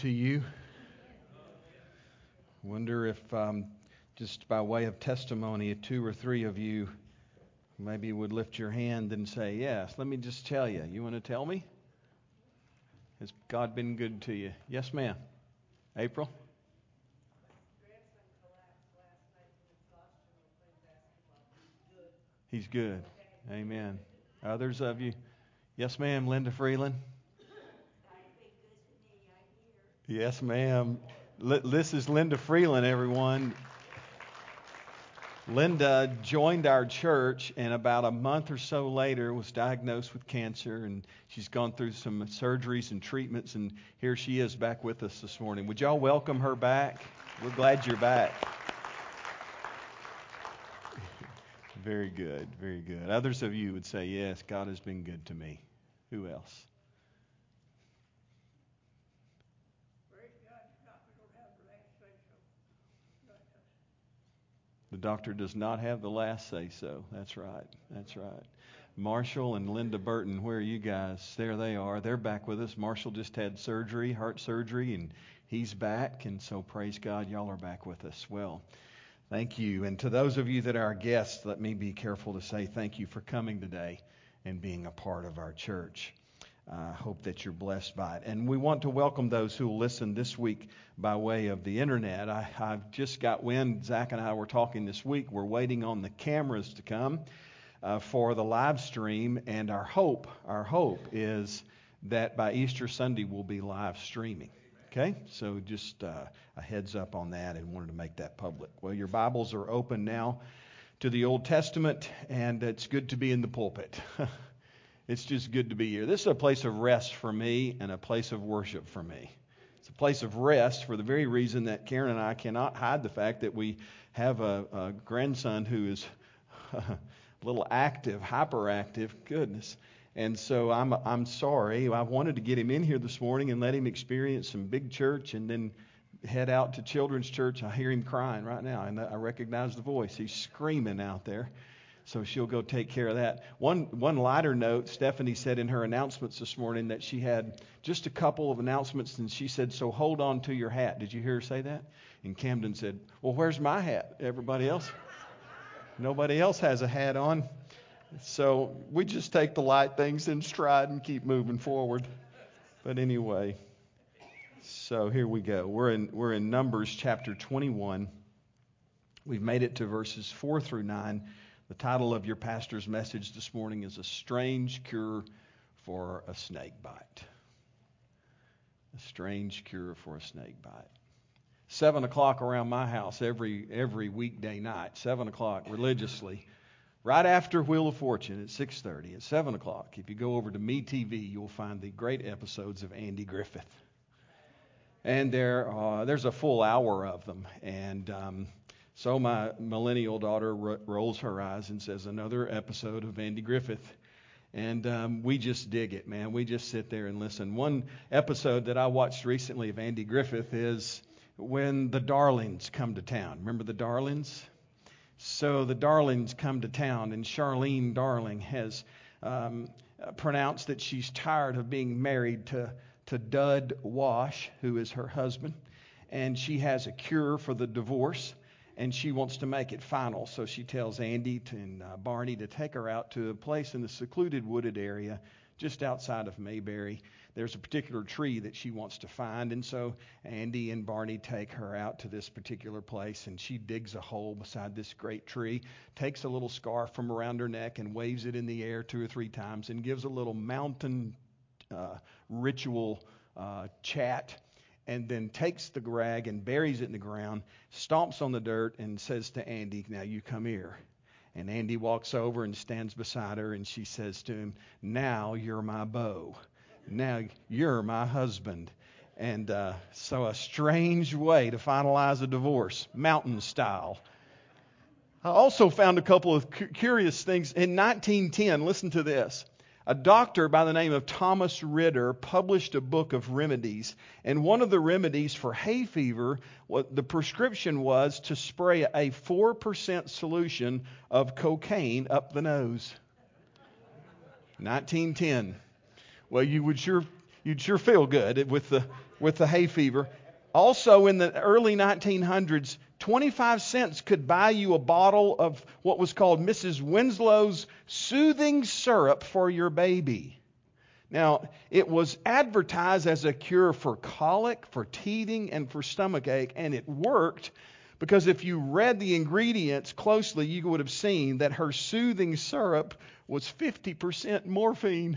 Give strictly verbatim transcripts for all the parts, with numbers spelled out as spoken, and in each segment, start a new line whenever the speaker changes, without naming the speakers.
To you. Wonder if um, just by way of testimony, two or three of you maybe would lift your hand and say, yes, let me just tell you. You want to tell me? Has God been good to you? Yes, ma'am. April? He's good. Amen. Others of you? Yes, ma'am. Linda Freeland? Yes, ma'am. This is Linda Freeland, everyone. Linda joined our church, and about a month or so later was diagnosed with cancer, and she's gone through some surgeries and treatments, and here she is back with us this morning. Would y'all welcome her back? We're glad you're back. Very good, very good. Others of you would say, yes, God has been good to me. Who else? The doctor does not have the last say so. That's right. That's right. Marshall and Linda Burton, where are you guys? There they are. They're back with us. Marshall just had surgery, heart surgery, and he's back. And so praise God, y'all are back with us. Well, thank you. And to those of you that are our guests, let me be careful to say thank you for coming today and being a part of our church. I uh, hope that you're blessed by it. And we want to welcome those who will listen this week by way of the internet. I, I've just got wind, Zach and I were talking this week, we're waiting on the cameras to come uh, for the live stream, and our hope, our hope is that by Easter Sunday we'll be live streaming. Okay, so just uh, a heads up on that, and wanted to make that public. Well, your Bibles are open now to the Old Testament, and it's good to be in the pulpit. It's just good to be here. This is a place of rest for me and a place of worship for me. It's a place of rest for the very reason that Karen and I cannot hide the fact that we have a, a grandson who is a little active, hyperactive. Goodness. And so I'm I'm sorry. I wanted to get him in here this morning and let him experience some big church and then head out to children's church. I hear him crying right now, and I recognize the voice. He's screaming out there. So she'll go take care of that. One one lighter note, Stephanie said in her announcements this morning that she had just a couple of announcements, and she said, so hold on to your hat. Did you hear her say that? And Camden said, well, where's my hat? Everybody else? Nobody else has a hat on. So we just take the light things in stride and keep moving forward. But anyway, so here we go. We're in we're in Numbers chapter twenty-one. We've made it to verses four through nine. The title of your pastor's message this morning is A Strange Cure for a Snake Bite. A strange cure for a snake bite. Seven o'clock around my house every every weekday night, seven o'clock religiously, right after Wheel of Fortune at six thirty, at seven o'clock. If you go over to Me T V, you'll find the great episodes of Andy Griffith. And there, uh, there's a full hour of them. And um, So my millennial daughter ro- rolls her eyes and says, another episode of Andy Griffith. And um, we just dig it, man. We just sit there and listen. One episode that I watched recently of Andy Griffith is when the Darlings come to town. Remember the Darlings? So the Darlings come to town, and Charlene Darling has um, pronounced that she's tired of being married to, to Dud Wash, who is her husband. And she has a cure for the divorce. And she wants to make it final, so she tells Andy to, and uh, Barney to take her out to a place in the secluded wooded area just outside of Mayberry. There's a particular tree that she wants to find, and so Andy and Barney take her out to this particular place, and she digs a hole beside this great tree, takes a little scarf from around her neck and waves it in the air two or three times and gives a little mountain uh, ritual uh, chat. And then takes the rag and buries it in the ground, stomps on the dirt, and says to Andy, now you come here. And Andy walks over and stands beside her, and she says to him, now you're my beau. Now you're my husband. And uh, so a strange way to finalize a divorce, mountain style. I also found a couple of cu- curious things. In nineteen ten, listen to this. A doctor by the name of Thomas Ritter published a book of remedies, and one of the remedies for hay fever, what the prescription was to spray a four percent solution of cocaine up the nose. nineteen ten. Well, you would sure you'd sure feel good with the with the hay fever. Also, in the early nineteen hundreds, twenty-five cents could buy you a bottle of what was called Missus Winslow's soothing syrup for your baby. Now, it was advertised as a cure for colic, for teething, and for stomachache, and it worked because if you read the ingredients closely, you would have seen that her soothing syrup was fifty percent morphine.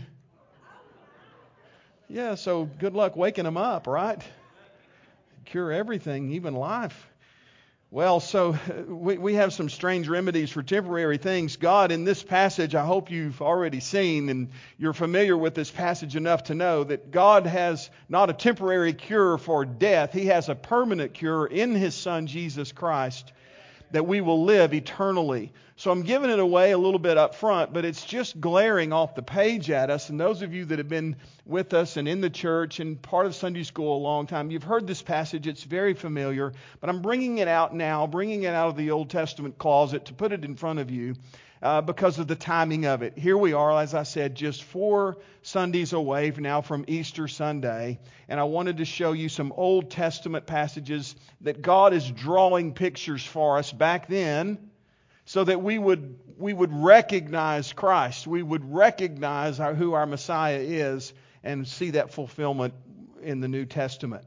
Yeah, so good luck waking them up, right? Cure everything, even life. Well, so we, we have some strange remedies for temporary things. God, in this passage, I hope you've already seen and you're familiar with this passage enough to know that God has not a temporary cure for death. He has a permanent cure in His Son, Jesus Christ, that we will live eternally. So I'm giving it away a little bit up front, but it's just glaring off the page at us. And those of you that have been with us and in the church and part of Sunday school a long time, you've heard this passage. It's very familiar, but I'm bringing it out now, bringing it out of the Old Testament closet to put it in front of you uh, because of the timing of it. Here we are, as I said, just four Sundays away now from Easter Sunday, and I wanted to show you some Old Testament passages that God is drawing pictures for us back then, so that we would we would recognize Christ. We would recognize our, who our Messiah is and see that fulfillment in the New Testament.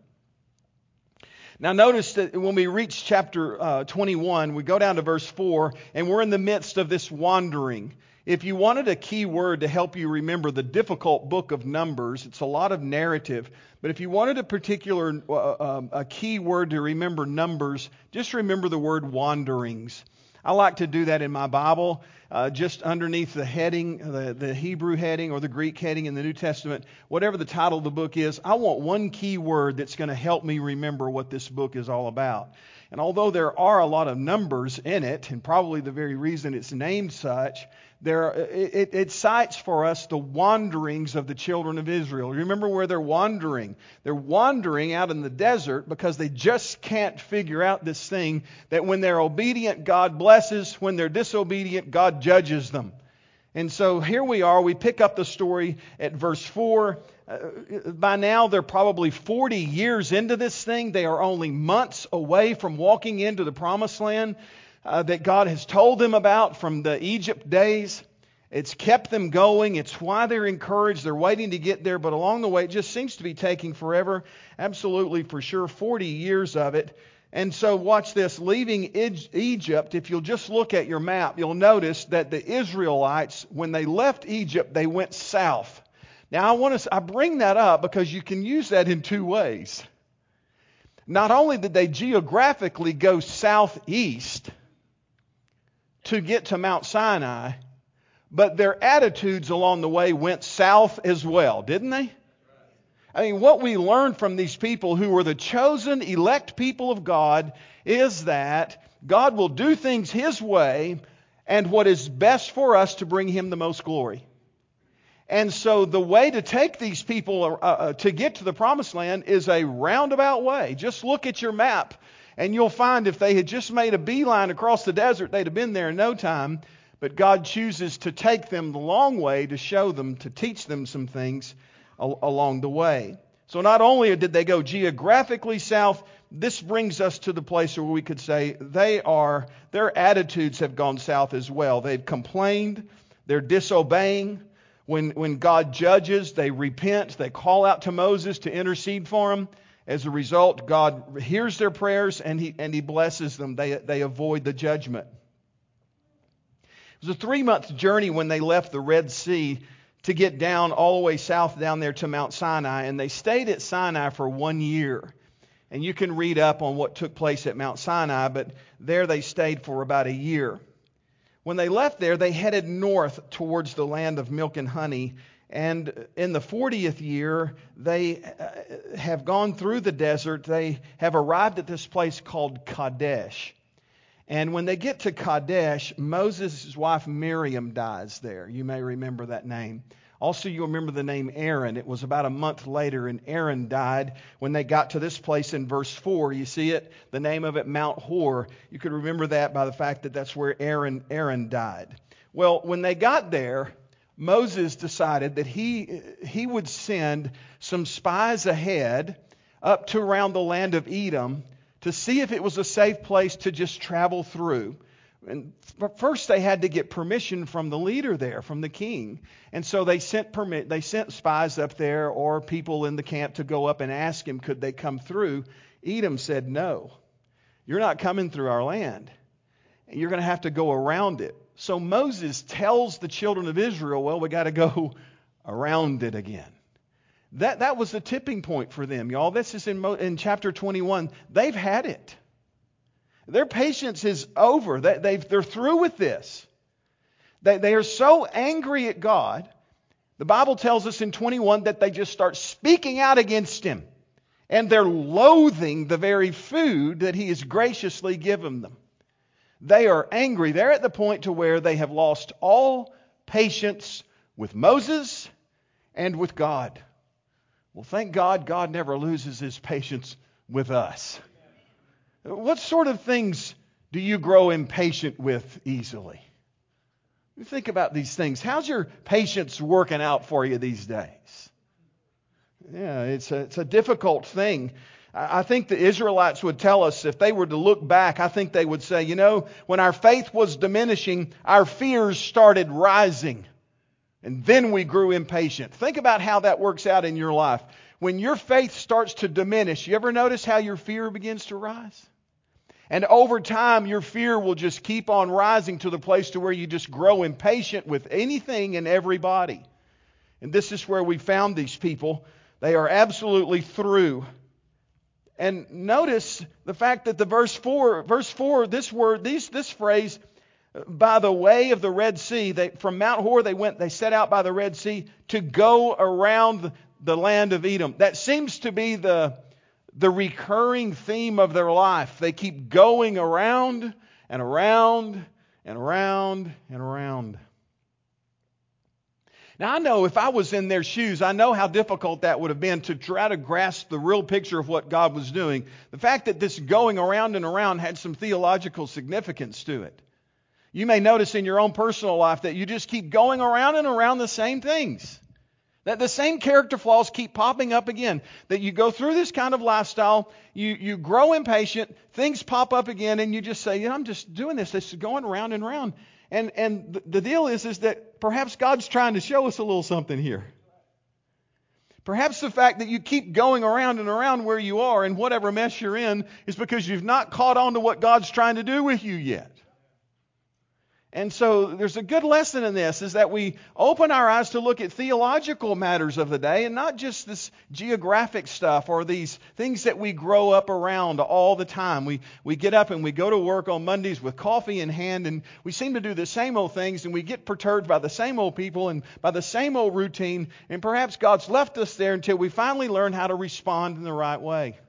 Now notice that when we reach chapter uh, twenty-one, we go down to verse four, and we're in the midst of this wandering. If you wanted a key word to help you remember the difficult book of Numbers, it's a lot of narrative, but if you wanted a particular uh, um, a key word to remember Numbers, just remember the word wanderings. I like to do that in my Bible, uh, just underneath the heading, the, the Hebrew heading or the Greek heading in the New Testament, whatever the title of the book is, I want one key word that's going to help me remember what this book is all about. And although there are a lot of numbers in it, and probably the very reason it's named such, there it, it cites for us the wanderings of the children of Israel. Remember where they're wandering. They're wandering out in the desert because they just can't figure out this thing that when they're obedient, God blesses. When they're disobedient, God judges them. And so here we are. We pick up the story at verse four. Uh, by now, they're probably forty years into this thing. They are only months away from walking into the promised land uh, that God has told them about from the Egypt days. It's kept them going. It's why they're encouraged. They're waiting to get there. But along the way, it just seems to be taking forever. Absolutely, for sure, forty years of it. And so watch this. Leaving Egypt, if you'll just look at your map, you'll notice that the Israelites, when they left Egypt, they went south. Now, I want to I bring that up because you can use that in two ways. Not only did they geographically go southeast to get to Mount Sinai, but their attitudes along the way went south as well, didn't they? I mean, what we learn from these people who were the chosen, elect people of God is that God will do things His way and what is best for us to bring Him the most glory. And so the way to take these people uh, uh, to get to the promised land is a roundabout way. Just look at your map and you'll find if they had just made a beeline across the desert, they'd have been there in no time. But God chooses to take them the long way to show them, to teach them some things al- along the way. So not only did they go geographically south, this brings us to the place where we could say they are, their attitudes have gone south as well. They've complained, they're disobeying. When, when God judges, they repent. They call out to Moses to intercede for them. As a result, God hears their prayers and He, and he blesses them. They, they avoid the judgment. It was a three-month journey when they left the Red Sea to get down all the way south down there to Mount Sinai. And they stayed at Sinai for one year. And you can read up on what took place at Mount Sinai, but there they stayed for about a year. When they left there, they headed north towards the land of milk and honey. And in the fortieth year, they have gone through the desert. They have arrived at this place called Kadesh. And when they get to Kadesh, Moses' wife Miriam dies there. You may remember that name. Also, you remember the name Aaron. It was about a month later, and Aaron died when they got to this place in verse four. You see it? The name of it, Mount Hor. You could remember that by the fact that that's where Aaron, Aaron died. Well, when they got there, Moses decided that he, he would send some spies ahead up to around the land of Edom to see if it was a safe place to just travel through. And first they had to get permission from the leader there, from the king. And so they sent permit, they sent spies up there or people in the camp to go up and ask him, could they come through? Edom said, no, you're not coming through our land. You're going to have to go around it. So Moses tells the children of Israel, well, we got to go around it again. That that was the tipping point for them, y'all. This is in, in chapter twenty-one. They've had it. Their patience is over. They, they've, they're through with this. They, they are so angry at God. The Bible tells us in twenty-one that they just start speaking out against Him. And they're loathing the very food that He has graciously given them. They are angry. They're at the point to where they have lost all patience with Moses and with God. Well, thank God, God never loses His patience with us. What sort of things do you grow impatient with easily? You think about these things. How's your patience working out for you these days? Yeah, it's a, it's a difficult thing. I think the Israelites would tell us, if they were to look back, I think they would say, you know, when our faith was diminishing, our fears started rising. And then we grew impatient. Think about how that works out in your life. When your faith starts to diminish, you ever notice how your fear begins to rise? And over time, your fear will just keep on rising to the place to where you just grow impatient with anything and everybody. And this is where we found these people. They are absolutely through. And notice the fact that the verse four, verse four, this word, these, this phrase, by the way of the Red Sea, they, from Mount Hor they went, they set out by the Red Sea to go around the land of Edom. That seems to be the, the recurring theme of their life. They keep going around and around and around and around. Now, I know if I was in their shoes, I know how difficult that would have been to try to grasp the real picture of what God was doing. The fact that this going around and around had some theological significance to it. You may notice in your own personal life that you just keep going around and around the same things. That the same character flaws keep popping up again. That you go through this kind of lifestyle, you, you grow impatient, things pop up again, and you just say, you know, I'm just doing this. This is going around and around. And and the deal is, is that perhaps God's trying to show us a little something here. Perhaps the fact that you keep going around and around where you are and whatever mess you're in is because you've not caught on to what God's trying to do with you yet. And so there's a good lesson in this, is that we open our eyes to look at theological matters of the day and not just this geographic stuff or these things that we grow up around all the time. We we get up and we go to work on Mondays with coffee in hand, and we seem to do the same old things, and we get perturbed by the same old people and by the same old routine, and perhaps God's left us there until we finally learn how to respond in the right way.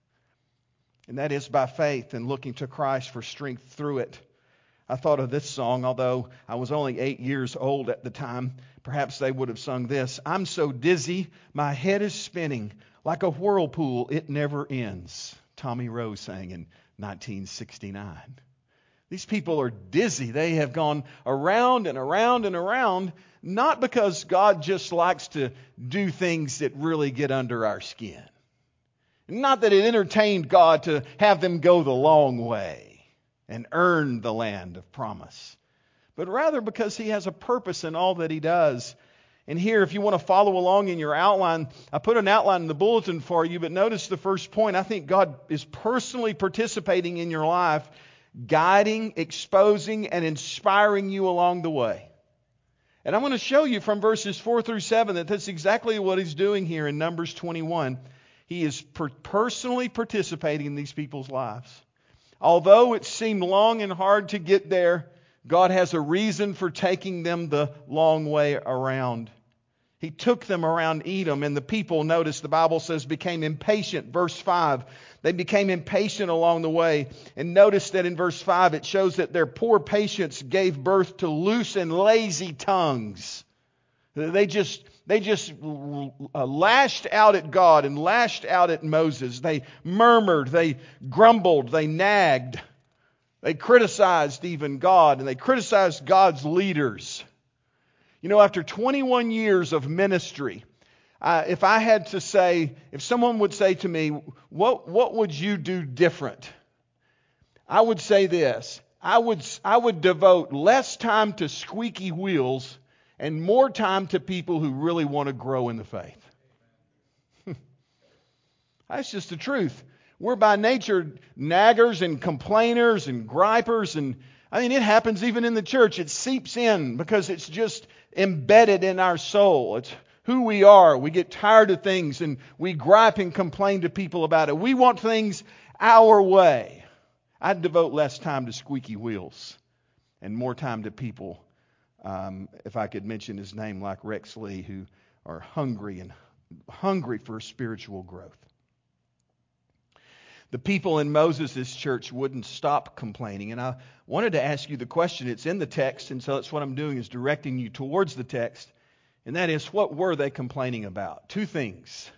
And that is by faith and looking to Christ for strength through it. I thought of this song, although I was only eight years old at the time. Perhaps they would have sung this. I'm so dizzy, my head is spinning. Like a whirlpool, it never ends. Tommy Rose sang in nineteen sixty-nine. These people are dizzy. They have gone around and around and around, not because God just likes to do things that really get under our skin. Not that it entertained God to have them go the long way and earn the land of promise, but rather because He has a purpose in all that He does. And here, if you want to follow along in your outline, I put an outline in the bulletin for you, but notice the first point. I think God is personally participating in your life, guiding, exposing, and inspiring you along the way. And I'm going to show you from verses four through seven that that's exactly what He's doing here in Numbers twenty-one. He is per- personally participating in these people's lives. Although it seemed long and hard to get there, God has a reason for taking them the long way around. He took them around Edom, and the people, notice the Bible says, became impatient. Verse five, they became impatient along the way. And notice that in verse five, it shows that their poor patience gave birth to loose and lazy tongues. They just... They just lashed out at God and lashed out at Moses. They murmured, they grumbled, they nagged. They criticized even God, and they criticized God's leaders. You know, after twenty-one years of ministry, Uh, if I had to say, if someone would say to me, what, what would you do different? I would say this. I would, I would devote less time to squeaky wheels and more time to people who really want to grow in the faith. That's just the truth. We're by nature naggers and complainers and gripers, and I mean, it happens even in the church. It seeps in because it's just embedded in our soul. It's who we are. We get tired of things and we gripe and complain to people about it. We want things our way. I'd devote less time to squeaky wheels and more time to people, um, if I could mention his name, like Rex Lee, who are hungry and hungry for spiritual growth. The people in Moses' church wouldn't stop complaining. And I wanted to ask you the question. It's in the text, and so that's what I'm doing, is directing you towards the text. And that is, what were they complaining about? Two things.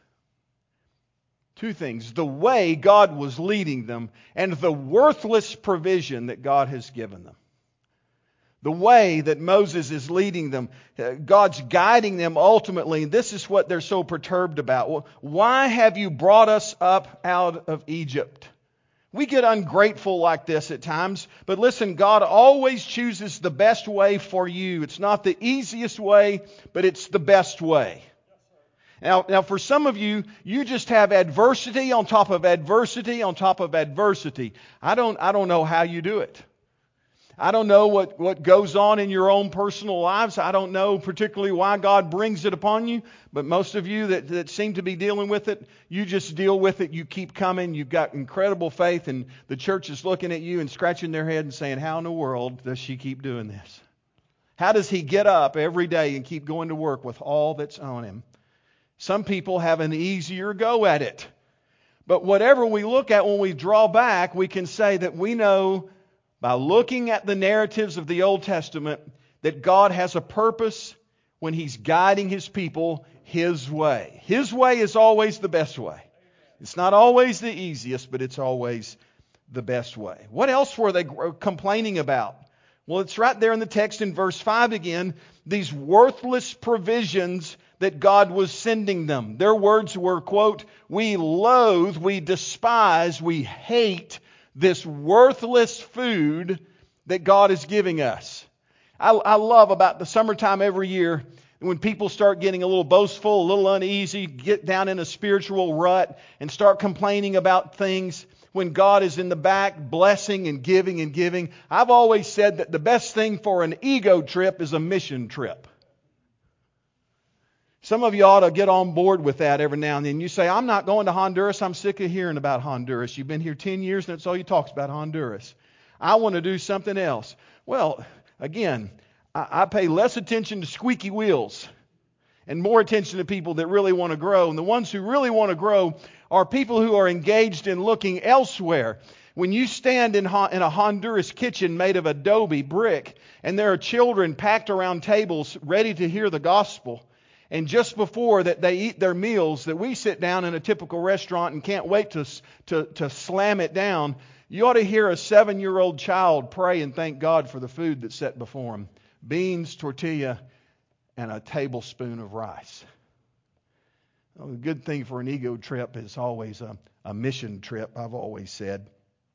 Two things. The way God was leading them and the worthless provision that God has given them. The way that Moses is leading them, God's guiding them ultimately. And this is what they're so perturbed about. Well, why have you brought us up out of Egypt? We get ungrateful like this at times, but listen, God always chooses the best way for you. It's not the easiest way, but it's the best way. Now, now for some of you, you just have adversity on top of adversity on top of adversity. I don't, I don't know how you do it. I don't know what, what goes on in your own personal lives. I don't know particularly why God brings it upon you. But most of you that, that seem to be dealing with it, you just deal with it. You keep coming. You've got incredible faith. And the church is looking at you and scratching their head and saying, how in the world does she keep doing this? How does he get up every day and keep going to work with all that's on him? Some people have an easier go at it. But whatever we look at when we draw back, we can say that we know by looking at the narratives of the Old Testament that God has a purpose when He's guiding His people His way. His way is always the best way. It's not always the easiest, but it's always the best way. What else were they complaining about? Well, it's right there in the text in verse five again. These worthless provisions that God was sending them. Their words were, quote, we loathe, we despise, we hate this worthless food that God is giving us. I, I love about the summertime every year when people start getting a little boastful, a little uneasy, get down in a spiritual rut and start complaining about things when God is in the back blessing and giving and giving. I've always said that the best thing for an ego trip is a mission trip. Some of you ought to get on board with that every now and then. You say, I'm not going to Honduras. I'm sick of hearing about Honduras. You've been here ten years and that's all you talk about, Honduras. I want to do something else. Well, again, I, I pay less attention to squeaky wheels and more attention to people that really want to grow. And the ones who really want to grow are people who are engaged in looking elsewhere. When you stand in, in a Honduras kitchen made of adobe brick and there are children packed around tables ready to hear the gospel, and just before that they eat their meals, that we sit down in a typical restaurant and can't wait to, to, to slam it down, you ought to hear a seven-year-old child pray and thank God for the food that's set before him. Beans, tortilla, and a tablespoon of rice. Well, the good thing for an ego trip is always a, a mission trip, I've always said.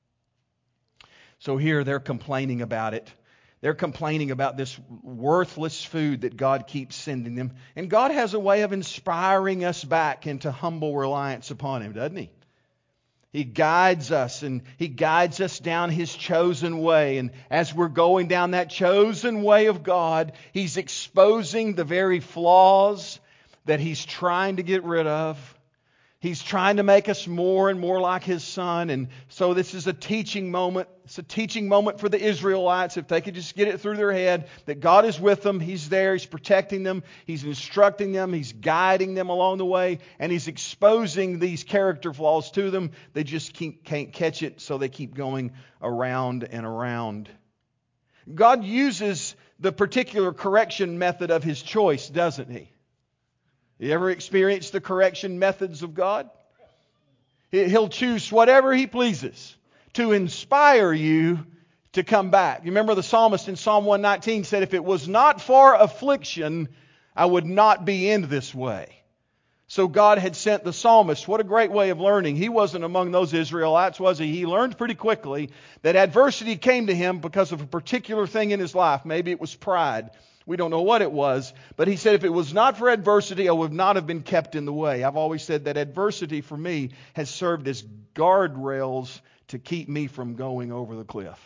So here they're complaining about it. They're complaining about this worthless food that God keeps sending them. And God has a way of inspiring us back into humble reliance upon Him, doesn't He? He guides us and He guides us down His chosen way. And as we're going down that chosen way of God, He's exposing the very flaws that He's trying to get rid of. He's trying to make us more and more like His Son. And so this is a teaching moment. It's a teaching moment for the Israelites. If they could just get it through their head that God is with them. He's there. He's protecting them. He's instructing them. He's guiding them along the way. And He's exposing these character flaws to them. They just can't catch it, so they keep going around and around. God uses the particular correction method of His choice, doesn't He? You ever experienced the correction methods of God? He'll choose whatever He pleases to inspire you to come back. You remember the psalmist in Psalm one nineteen said, if it was not for affliction, I would not be in this way. So God had sent the psalmist. What a great way of learning. He wasn't among those Israelites, was he? He learned pretty quickly that adversity came to him because of a particular thing in his life. Maybe it was pride. We don't know what it was. But he said, if it was not for adversity, I would not have been kept in the way. I've always said that adversity for me has served as guardrails to keep me from going over the cliff.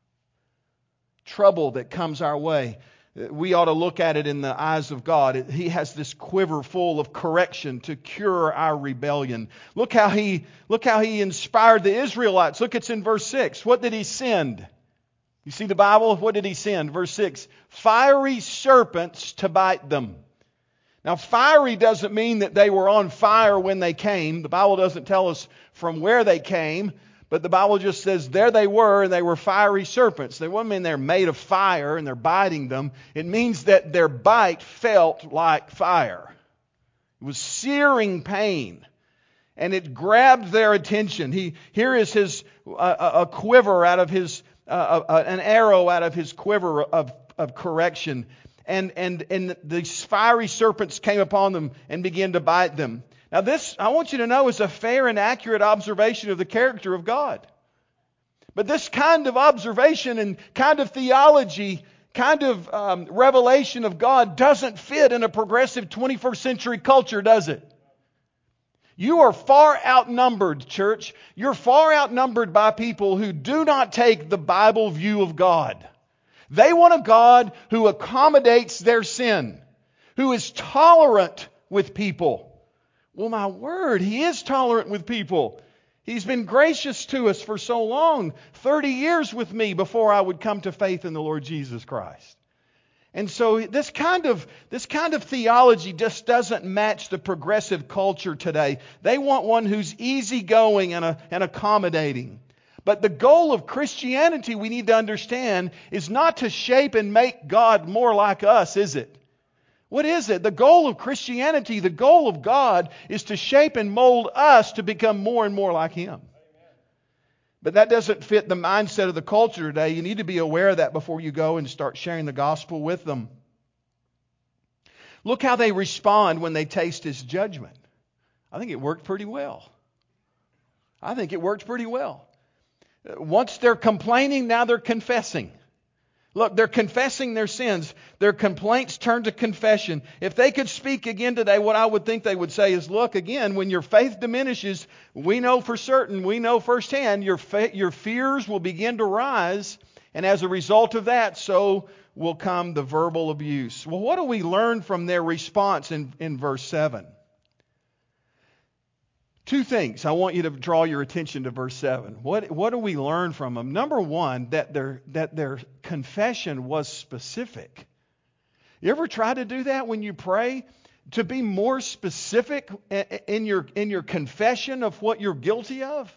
Trouble that comes our way, we ought to look at it in the eyes of God. He has this quiver full of correction to cure our rebellion. Look how he, look how he inspired the Israelites. Look, it's in verse six. What did he send? You see the Bible? What did he send? Verse six. Fiery serpents to bite them. Now, fiery doesn't mean that they were on fire when they came. The Bible doesn't tell us from where they came. But the Bible just says there they were, and they were fiery serpents. They don't mean they're made of fire and they're biting them. It means that their bite felt like fire. It was searing pain. And it grabbed their attention. He, here is his uh, a quiver out of his, uh, uh, an arrow out of his quiver of, of correction. And, and, and these fiery serpents came upon them and began to bite them. Now this, I want you to know, is a fair and accurate observation of the character of God. But this kind of observation and kind of theology, kind of um, revelation of God doesn't fit in a progressive twenty-first century culture, does it? You are far outnumbered, church. You're far outnumbered by people who do not take the Bible view of God. They want a God who accommodates their sin, who is tolerant with people. Well, my word, He is tolerant with people. He's been gracious to us for so long, thirty years with me before I would come to faith in the Lord Jesus Christ. And so this kind of, this kind of theology just doesn't match the progressive culture today. They want one who's easygoing and, uh, and accommodating. But the goal of Christianity, we need to understand, is not to shape and make God more like us, is it? What is it? The goal of Christianity, the goal of God, is to shape and mold us to become more and more like Him. Amen. But that doesn't fit the mindset of the culture today. You need to be aware of that before you go and start sharing the gospel with them. Look how they respond when they taste His judgment. I think it worked pretty well. I think it worked pretty well. Once they're complaining, now they're confessing. Look, they're confessing their sins. Their complaints turn to confession. If they could speak again today, what I would think they would say is, look, again, when your faith diminishes, we know for certain, we know firsthand, your fa- your fears will begin to rise. And as a result of that, so will come the verbal abuse. Well, what do we learn from their response in, in verse seven? Two things. I want you to draw your attention to verse seven. What, what do we learn from them? Number one, that their, that their confession was specific. You ever try to do that when you pray? To be more specific in your, in your confession of what you're guilty of?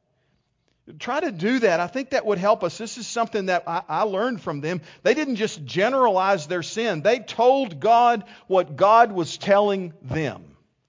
Try to do that. I think that would help us. This is something that I, I learned from them. They didn't just generalize their sin. They told God what God was telling them.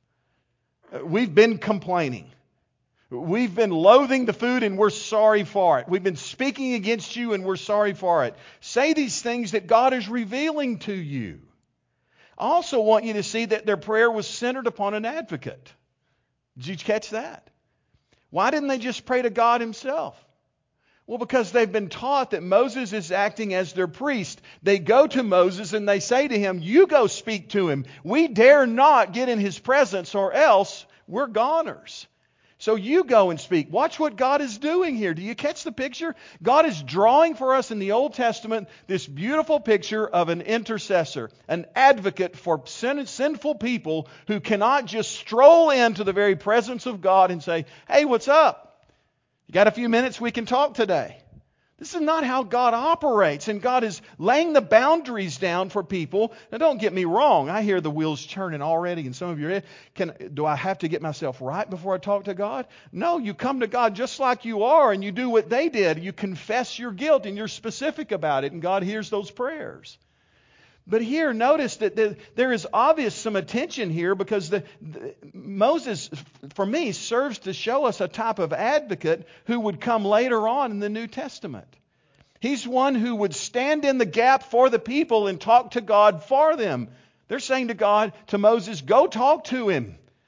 We've been complaining. We've been loathing the food and we're sorry for it. We've been speaking against you and we're sorry for it. Say these things that God is revealing to you. I also want you to see that their prayer was centered upon an advocate. Did you catch that? Why didn't they just pray to God Himself? Well, because they've been taught that Moses is acting as their priest. They go to Moses and they say to him, you go speak to him. We dare not get in his presence or else we're goners. So you go and speak. Watch what God is doing here. Do you catch the picture? God is drawing for us in the Old Testament this beautiful picture of an intercessor, an advocate for sin, sinful people who cannot just stroll into the very presence of God and say, hey, what's up? You got a few minutes we can talk today? This is not how God operates, and God is laying the boundaries down for people. Now, don't get me wrong. I hear the wheels churning already, and some of you are, can, do I have to get myself right before I talk to God? No, you come to God just like you are, and you do what they did. You confess your guilt, and you're specific about it, and God hears those prayers. But here, notice that the, there is obvious some attention here because the, the, Moses, for me, serves to show us a type of advocate who would come later on in the New Testament. He's one who would stand in the gap for the people and talk to God for them. They're saying to God, to Moses, go talk to him.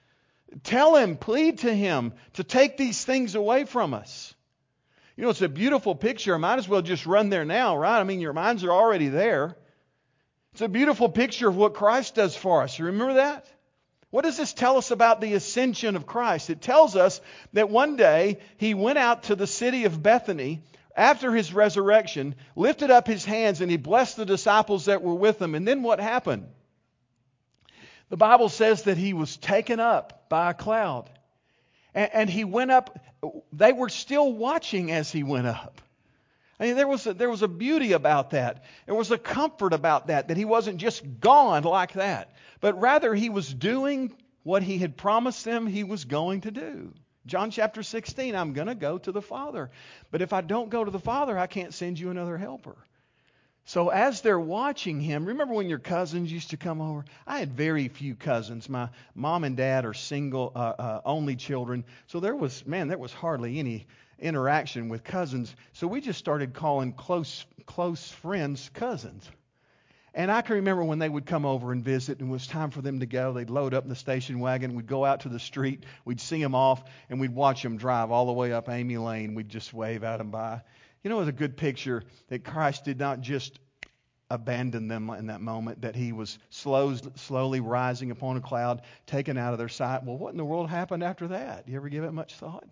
Tell Him, plead to Him to take these things away from us. You know, it's a beautiful picture. I might as well just run there now, right? I mean, your minds are already there. It's a beautiful picture of what Christ does for us. You remember that? What does this tell us about the ascension of Christ? It tells us that one day He went out to the city of Bethany after His resurrection, lifted up His hands, and He blessed the disciples that were with Him. And then what happened? The Bible says that He was taken up by a cloud. And, and He went up. They were still watching as He went up. I mean, there was a, there was a beauty about that. There was a comfort about that, that He wasn't just gone like that, but rather He was doing what He had promised them He was going to do. John chapter sixteen, I'm going to go to the Father. But if I don't go to the Father, I can't send you another helper. So as they're watching Him, remember when your cousins used to come over? I had very few cousins. My mom and dad are single, uh, uh, only children. So there was, man, there was hardly any interaction with cousins. So we just started calling close close friends cousins. And I can remember when they would come over and visit and it was time for them to go, they'd load up in the station wagon, we'd go out to the street, we'd see them off, and we'd watch them drive all the way up Amy Lane. We'd just wave at them by. You know, it was a good picture that Christ did not just abandon them in that moment, that He was slow, slowly rising upon a cloud, taken out of their sight. Well, what in the world happened after that? You ever give it much thought?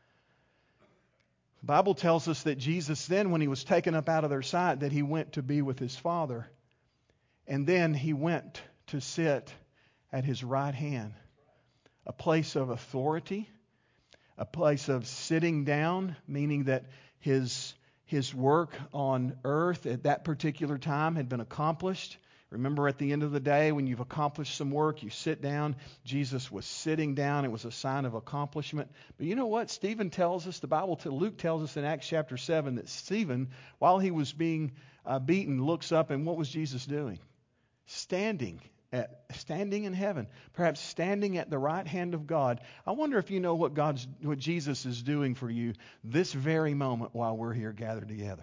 The Bible tells us that Jesus then, when He was taken up out of their sight, that He went to be with His Father. And then He went to sit at His right hand, a place of authority, a place of sitting down, meaning that His, his work on earth at that particular time had been accomplished. Remember, at the end of the day, when you've accomplished some work, you sit down. Jesus was sitting down. It was a sign of accomplishment. But you know what? Stephen tells us, the Bible, Luke tells us in Acts chapter seven, that Stephen, while he was being uh, beaten, looks up, and what was Jesus doing? Standing at standing in heaven, perhaps standing at the right hand of God. I wonder if you know what God's, what Jesus is doing for you this very moment while we're here gathered together.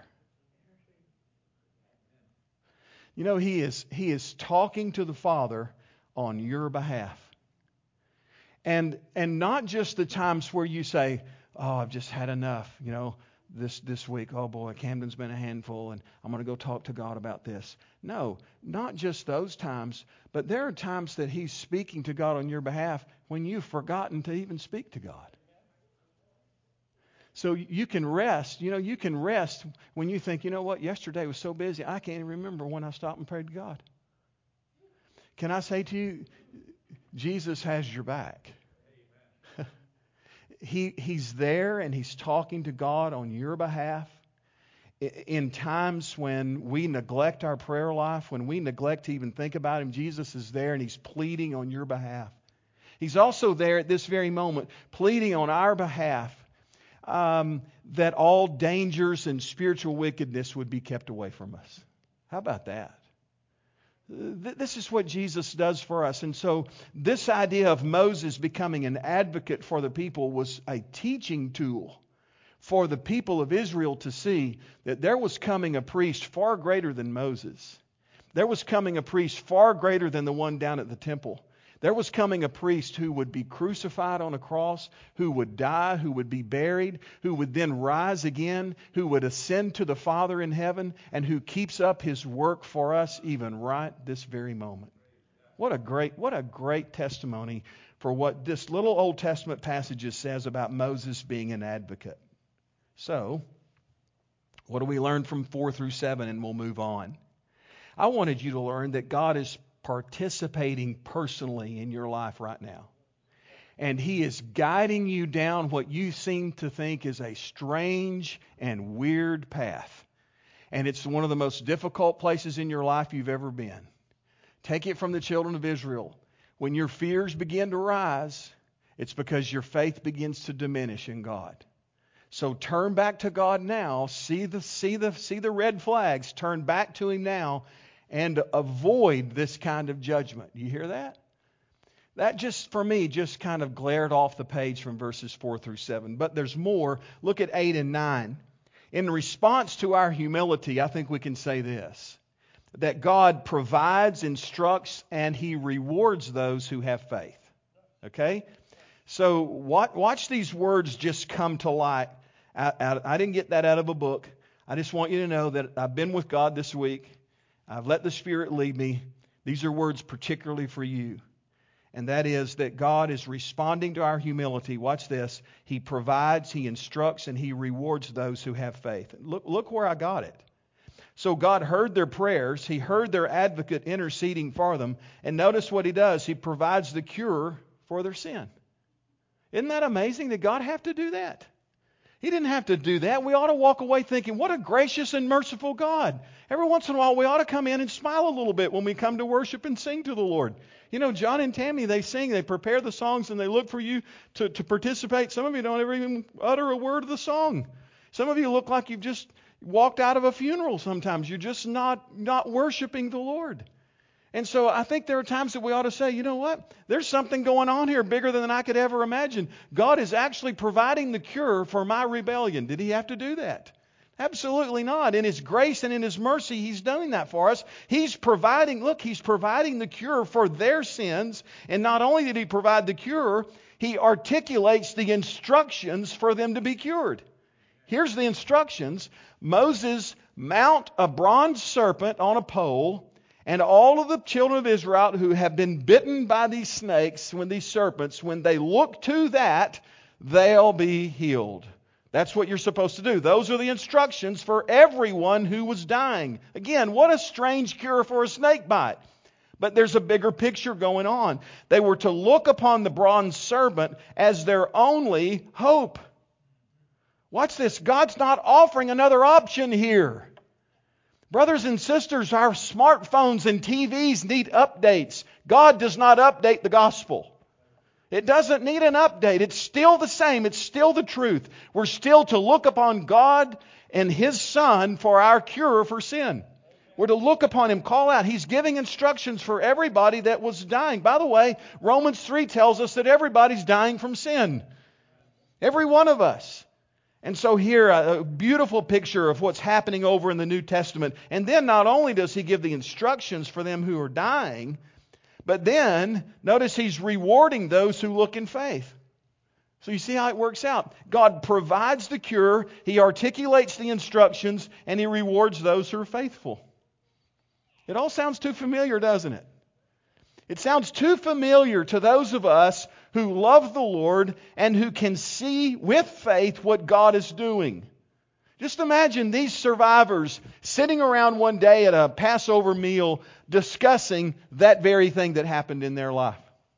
You know, He is He is talking to the Father on your behalf. And and not just the times where you say, "Oh, I've just had enough," you know, this this week, "Oh boy, Camden's been a handful and I'm going to go talk to God about this." No, not just those times, but there are times that He's speaking to God on your behalf when you've forgotten to even speak to God. So you can rest, you know, you can rest when you think, you know what, yesterday was so busy, I can't even remember when I stopped and prayed to God. Can I say to you, Jesus has your back. he He's there and He's talking to God on your behalf. In times when we neglect our prayer life, when we neglect to even think about Him, Jesus is there and He's pleading on your behalf. He's also there at this very moment, pleading on our behalf um, that all dangers and spiritual wickedness would be kept away from us. How about that? This is what Jesus does for us. And so this idea of Moses becoming an advocate for the people was a teaching tool for the people of Israel to see that there was coming a priest far greater than Moses. There was coming a priest far greater than the one down at the temple. There was coming a priest who would be crucified on a cross, who would die, who would be buried, who would then rise again, who would ascend to the Father in heaven, and who keeps up His work for us even right this very moment. What a great, what a great testimony for what this little Old Testament passage says about Moses being an advocate. So, what do we learn from four through seven, and we'll move on. I wanted you to learn that God is participating personally in your life right now. And He is guiding you down what you seem to think is a strange and weird path. And it's one of the most difficult places in your life you've ever been. Take it from the children of Israel. When your fears begin to rise, it's because your faith begins to diminish in God. So turn back to God now. See the, see the, see the red flags. Turn back to Him now and avoid this kind of judgment. You hear that? That just, for me, just kind of glared off the page from verses four through seven. But there's more. Look at eight and nine. In response to our humility, I think we can say this, that God provides, instructs, and He rewards those who have faith. Okay? So watch, watch these words just come to light. I, I, I didn't get that out of a book. I just want you to know that I've been with God this week. I've let the Spirit lead me. These are words particularly for you. And that is that God is responding to our humility. Watch this. He provides, He instructs, and He rewards those who have faith. Look, look where I got it. So God heard their prayers. He heard their advocate interceding for them. And notice what He does. He provides the cure for their sin. Isn't that amazing? Did God have to do that? He didn't have to do that. We ought to walk away thinking, what a gracious and merciful God. Every once in a while, we ought to come in and smile a little bit when we come to worship and sing to the Lord. You know, John and Tammy, they sing, they prepare the songs, and they look for you to, to participate. Some of you don't ever even utter a word of the song. Some of you look like you've just walked out of a funeral sometimes. You're just not, not worshiping the Lord. And so I think there are times that we ought to say, you know what? There's something going on here bigger than I could ever imagine. God is actually providing the cure for my rebellion. Did He have to do that? Absolutely not. In His grace and in His mercy, He's doing that for us. He's providing, look, He's providing the cure for their sins. And not only did He provide the cure, He articulates the instructions for them to be cured. Here's the instructions. Moses mount a bronze serpent on a pole, and all of the children of Israel who have been bitten by these snakes, when these serpents, when they look to that, they'll be healed. That's what you're supposed to do. Those are the instructions for everyone who was dying. Again, what a strange cure for a snake bite. But there's a bigger picture going on. They were to look upon the bronze serpent as their only hope. Watch this. God's not offering another option here. Brothers and sisters, our smartphones and T Vs need updates. God does not update the gospel. It doesn't need an update. It's still the same. It's still the truth. We're still to look upon God and His Son for our cure for sin. We're to look upon Him, call out. He's giving instructions for everybody that was dying. By the way, Romans three tells us that everybody's dying from sin. Every one of us. And so here, a beautiful picture of what's happening over in the New Testament. And then not only does He give the instructions for them who are dying, but then, notice He's rewarding those who look in faith. So you see how it works out. God provides the cure, He articulates the instructions, and He rewards those who are faithful. It all sounds too familiar, doesn't it? It sounds too familiar to those of us who love the Lord and who can see with faith what God is doing. Just imagine these survivors sitting around one day at a Passover meal discussing that very thing that happened in their life.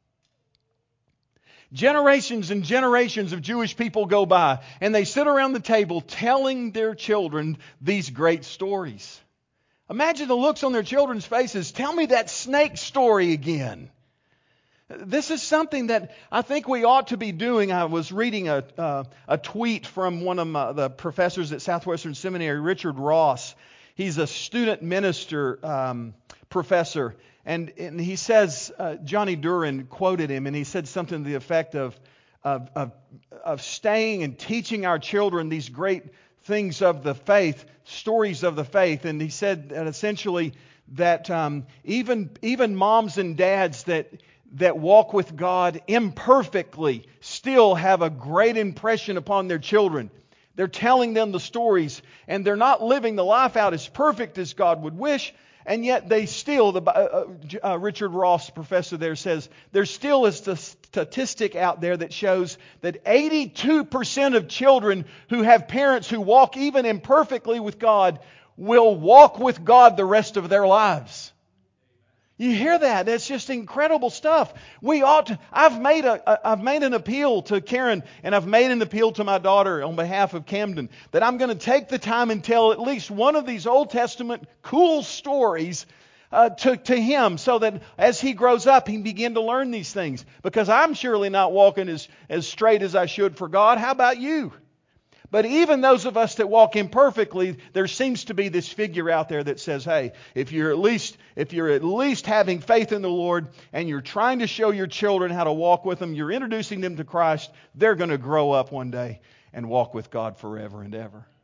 Generations and generations of Jewish people go by and they sit around the table telling their children these great stories. Imagine the looks on their children's faces. Tell me that snake story again. This is something that I think we ought to be doing. I was reading a uh, a tweet from one of my, the professors at Southwestern Seminary, Richard Ross. He's a student minister um, professor. And, and he says, uh, Johnny Duran quoted him, and he said something to the effect of, of, of, of staying and teaching our children these great things of the faith, stories of the faith. And he said that essentially that um, even even moms and dads that that walk with God imperfectly still have a great impression upon their children. They're telling them the stories, and they're not living the life out as perfect as God would wish, and yet they still, the uh, uh, Richard Ross, professor there, says, there still is a statistic out there that shows that eighty-two percent of children who have parents who walk even imperfectly with God will walk with God the rest of their lives. You hear that? That's just incredible stuff. We ought to. I've made a. I've made an appeal to Karen, and I've made an appeal to my daughter on behalf of Camden that I'm going to take the time and tell at least one of these Old Testament cool stories uh, to to him, so that as he grows up, he can begin to learn these things. Because I'm surely not walking as as straight as I should for God. How about you? But even those of us that walk imperfectly, there seems to be this figure out there that says, hey, if you're at least if you're at least having faith in the Lord and you're trying to show your children how to walk with Him, you're introducing them to Christ, they're going to grow up one day and walk with God forever and ever.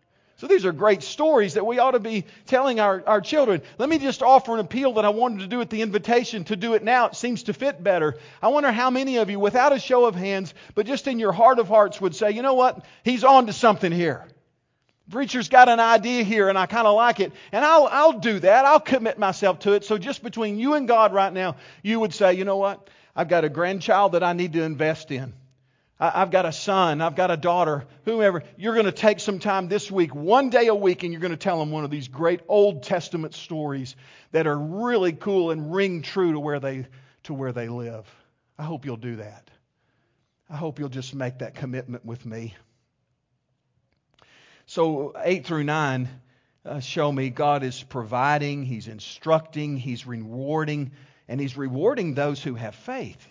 So these are great stories that we ought to be telling our, our children. Let me just offer an appeal that I wanted to do at the invitation to do it now. It seems to fit better. I wonder how many of you, without a show of hands, but just in your heart of hearts would say, you know what? He's on to something here. Preacher's got an idea here and I kind of like it. And I'll, I'll do that. I'll commit myself to it. So just between you and God right now, you would say, you know what? I've got a grandchild that I need to invest in. I've got a son, I've got a daughter, whoever. You're going to take some time this week, one day a week, and you're going to tell them one of these great Old Testament stories that are really cool and ring true to where they to where they live. I hope you'll do that. I hope you'll just make that commitment with me. So eight through nine uh, show me God is providing, He's instructing, He's rewarding, and He's rewarding those who have faith.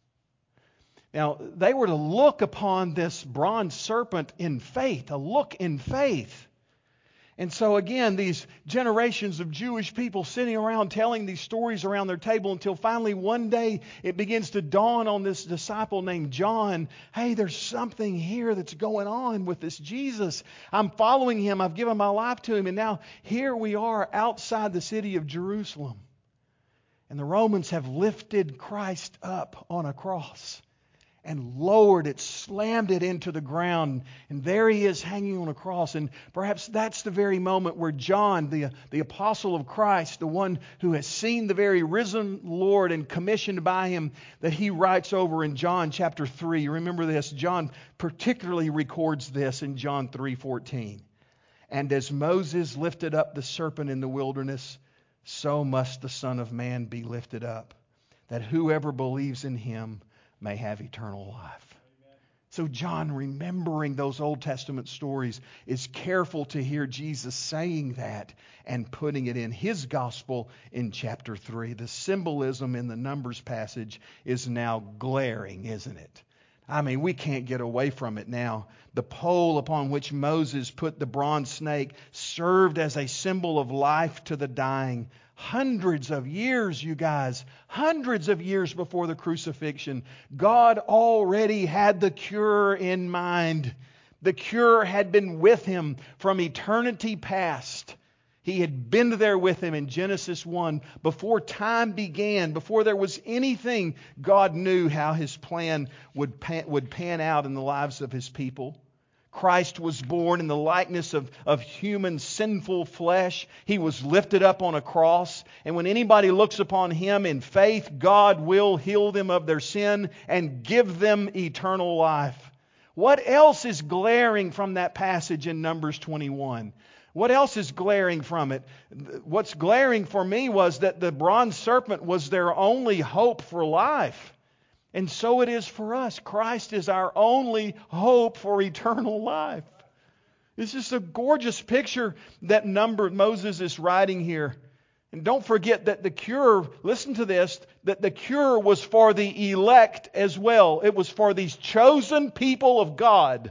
Now, they were to look upon this bronze serpent in faith, a look in faith. And so again, these generations of Jewish people sitting around telling these stories around their table until finally one day it begins to dawn on this disciple named John, hey, there's something here that's going on with this Jesus. I'm following Him. I've given my life to Him. And now here we are outside the city of Jerusalem. And the Romans have lifted Christ up on a cross and lowered it, slammed it into the ground. And there He is hanging on a cross. And perhaps that's the very moment where John, the, the apostle of Christ, the one who has seen the very risen Lord and commissioned by Him, that he writes over in John chapter three. You remember this? John particularly records this in John three fourteen. And as Moses lifted up the serpent in the wilderness, so must the Son of Man be lifted up, that whoever believes in Him may have eternal life. Amen. So John, remembering those Old Testament stories, is careful to hear Jesus saying that and putting it in his gospel in chapter three. The symbolism in the Numbers passage is now glaring, isn't it? I mean, we can't get away from it now. The pole upon which Moses put the bronze snake served as a symbol of life to the dying. Hundreds of years, you guys, hundreds of years before the crucifixion, God already had the cure in mind. The cure had been with Him from eternity past. He had been there with Him in Genesis one. Before time began, before there was anything, God knew how His plan would pan, would pan out in the lives of His people. Christ was born in the likeness of, of human sinful flesh. He was lifted up on a cross. And when anybody looks upon Him in faith, God will heal them of their sin and give them eternal life. What else is glaring from that passage in Numbers twenty-one? What else is glaring from it? What's glaring for me was that the bronze serpent was their only hope for life. And so it is for us. Christ is our only hope for eternal life. It's just a gorgeous picture that number Moses is writing here. And don't forget that the cure, listen to this, that the cure was for the elect as well. It was for these chosen people of God.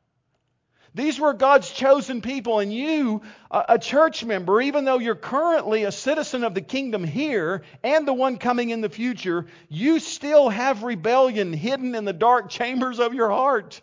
These were God's chosen people, and you, a church member, even though you're currently a citizen of the kingdom here and the one coming in the future, you still have rebellion hidden in the dark chambers of your heart.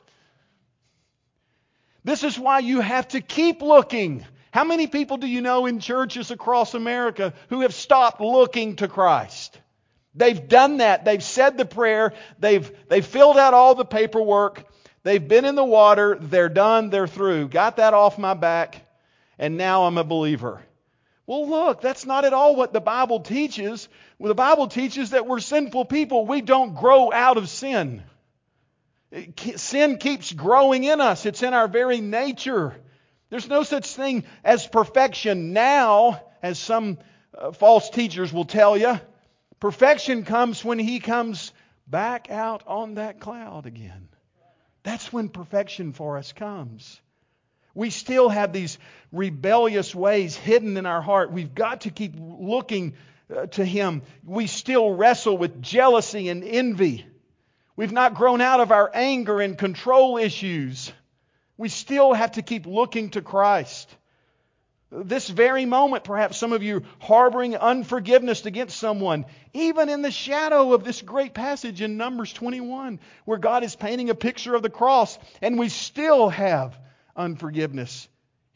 This is why you have to keep looking. How many people do you know in churches across America who have stopped looking to Christ? They've done that. They've said the prayer. They've, they've filled out all the paperwork. They've been in the water, they're done, they're through. Got that off my back, and now I'm a believer. Well, look, that's not at all what the Bible teaches. Well, the Bible teaches that we're sinful people. We don't grow out of sin. Sin keeps growing in us. It's in our very nature. There's no such thing as perfection now, as some uh, false teachers will tell you. Perfection comes when He comes back out on that cloud again. That's when perfection for us comes. We still have these rebellious ways hidden in our heart. We've got to keep looking uh, to Him. We still wrestle with jealousy and envy. We've not grown out of our anger and control issues. We still have to keep looking to Christ. This very moment, perhaps some of you harboring unforgiveness against someone, even in the shadow of this great passage in Numbers twenty-one, where God is painting a picture of the cross, and we still have unforgiveness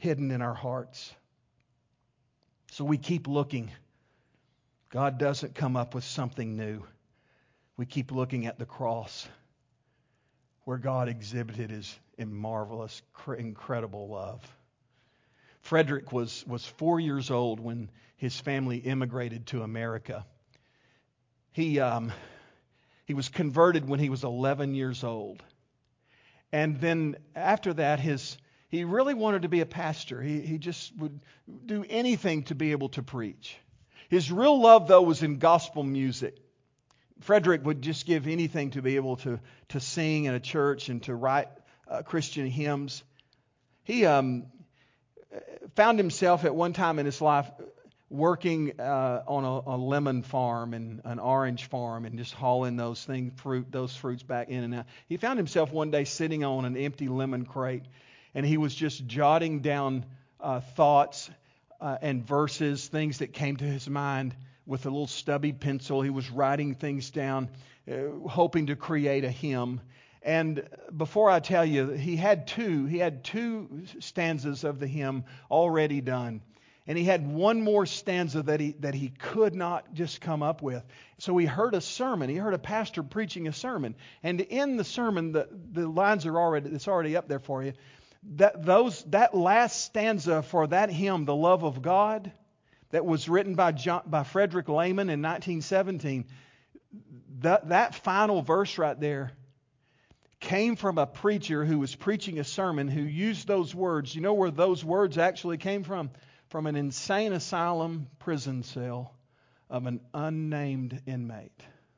hidden in our hearts. So we keep looking. God doesn't come up with something new. We keep looking at the cross, where God exhibited His marvelous, incredible love. Frederick was, was four years old when his family immigrated to America. He, um, he was converted when he was eleven years old. And then after that, his he really wanted to be a pastor. He, he just would do anything to be able to preach. His real love, though, was in gospel music. Frederick would just give anything to be able to, to sing in a church and to write uh, Christian hymns. He um, found himself at one time in his life working uh, on a, a lemon farm and an orange farm and just hauling those things, fruit, those fruits back in and out. He found himself one day sitting on an empty lemon crate, and he was just jotting down uh, thoughts uh, and verses, things that came to his mind with a little stubby pencil. He was writing things down, uh, hoping to create a hymn. And before I tell you, he had two, he had two stanzas of the hymn already done. And he had one more stanza that he that he could not just come up with. So he heard a sermon. He heard a pastor preaching a sermon. And in the sermon, the, the lines are already, it's already up there for you. That those that last stanza for that hymn, The Love of God, that was written by John, by Frederick Lehman in nineteen seventeen, that, that final verse right there came from a preacher who was preaching a sermon who used those words. You know where those words actually came from? From an insane asylum prison cell of an unnamed inmate.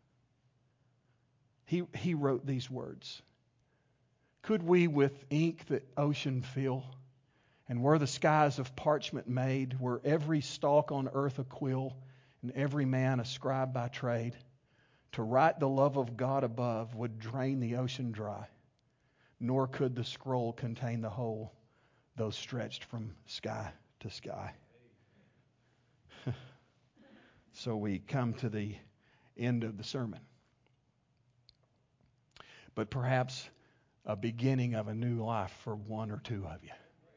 He, he wrote these words. Could we with ink the ocean fill, and were the skies of parchment made, were every stalk on earth a quill, and every man a scribe by trade, to write the love of God above would drain the ocean dry, nor could the scroll contain the whole, though stretched from sky to sky. So we come to the end of the sermon. But perhaps a beginning of a new life for one or two of you.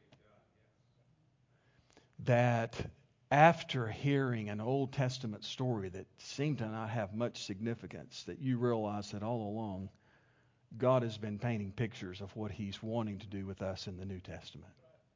That after hearing an Old Testament story that seemed to not have much significance, that you realize that all along God has been painting pictures of what He's wanting to do with us in the New Testament.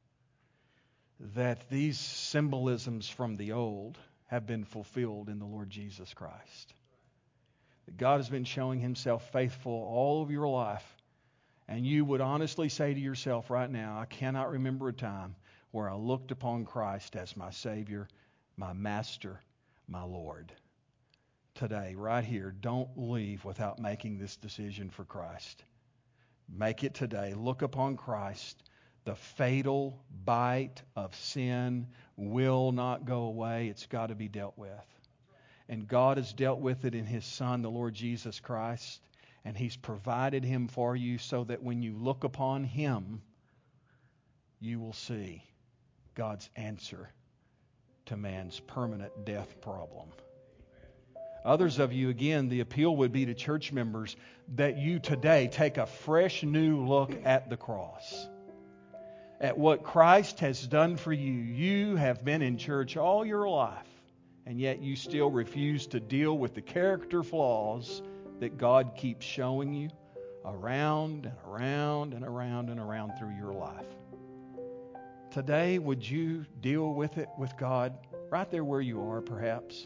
That these symbolisms from the old have been fulfilled in the Lord Jesus Christ. That God has been showing Himself faithful all of your life. And you would honestly say to yourself right now, I cannot remember a time where I looked upon Christ as my Savior, my Master, my Lord. Today, right here, don't leave without making this decision for Christ. Make it today. Look upon Christ. The fatal bite of sin will not go away. It's got to be dealt with. And God has dealt with it in His Son, the Lord Jesus Christ. And He's provided Him for you so that when you look upon Him, you will see God's answer to man's permanent death problem. Others of you, again, the appeal would be to church members that you today take a fresh new look at the cross. At what Christ has done for you. You have been in church all your life, and yet you still refuse to deal with the character flaws that God keeps showing you around and around and around and around through your life. Today, would you deal with it with God right there where you are, perhaps?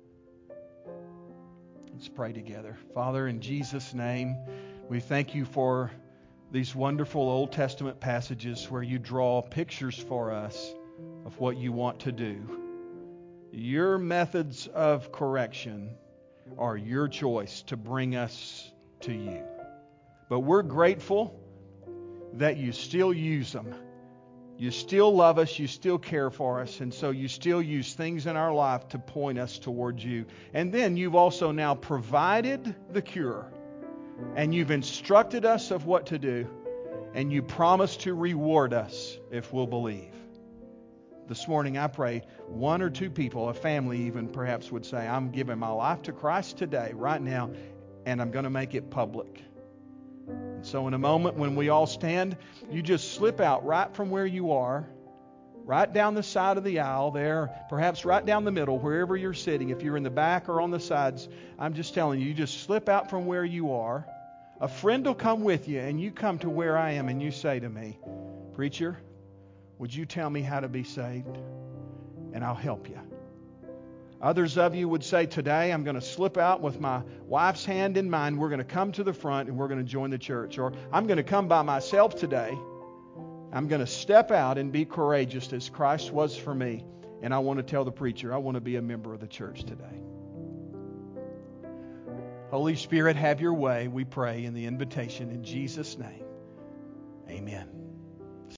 Let's pray together. Father, in Jesus' name, we thank You for these wonderful Old Testament passages where You draw pictures for us of what You want to do. Your methods of correction are Your choice to bring us to You. But we're grateful that You still use them. You still love us, You still care for us, and so You still use things in our life to point us towards You. And then You've also now provided the cure, and You've instructed us of what to do, and You promise to reward us if we'll believe. This morning I pray one or two people, a family even perhaps, would say, I'm giving my life to Christ today, right now, and I'm going to make it public. And so in a moment when we all stand, you just slip out right from where you are
right down the side of the aisle there, perhaps right down the middle, wherever you're sitting. If you're in the back or on the sides, I'm just telling you, you just slip out from where you are. A friend will come with you, and you come to where I am, and you say to me, "Preacher, would you tell me how to be saved?" And I'll help you. Others of you would say, "Today I'm going to slip out with my wife's hand in mine. We're going to come to the front and we're going to join the church." Or, "I'm going to come by myself today. I'm going to step out and be courageous as Christ was for me. And I want to tell the preacher, I want to be a member of the church today." Holy Spirit, have your way, we pray in the invitation in Jesus' name. Amen.